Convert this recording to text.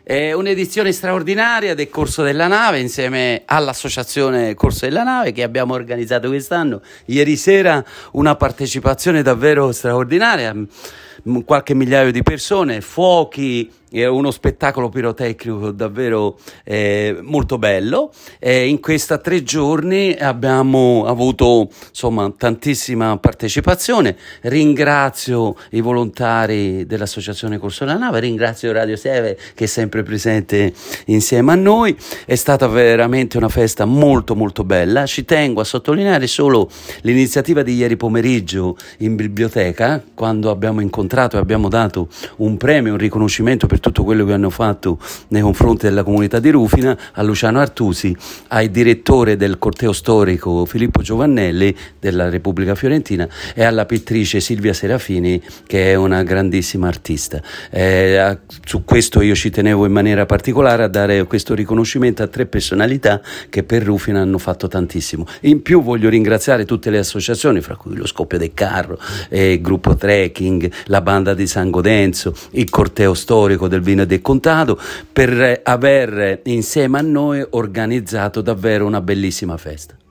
È un'edizione straordinaria del Corso della Nave insieme all'Associazione Corso della Nave che abbiamo organizzato quest'anno. Ieri sera una partecipazione davvero straordinaria, qualche migliaio di persone, fuochi, uno spettacolo pirotecnico davvero molto bello. In questi 3 giorni abbiamo avuto tantissima partecipazione. Ringrazio i volontari dell'Associazione Corso della Nave, ringrazio Radio Seve che è sempre presente insieme a noi. È stata veramente una festa molto molto bella. Ci tengo a sottolineare solo l'iniziativa di ieri pomeriggio in biblioteca, quando abbiamo incontrato e abbiamo dato un premio, un riconoscimento per tutto quello che hanno fatto nei confronti della comunità di Rufina, a Luciano Artusi, al direttore del corteo storico Filippo Giovannelli della Repubblica Fiorentina e alla pittrice Silvia Serafini, che è una grandissima artista. Su questo io ci tenevo in maniera particolare a dare questo riconoscimento a 3 personalità che per Rufina hanno fatto tantissimo. In più voglio ringraziare tutte le associazioni, fra cui lo Scoppio del Carro, il gruppo Trekking, la banda di San Godenzo, il corteo storico del Vino del Contado, per aver insieme a noi organizzato davvero una bellissima festa.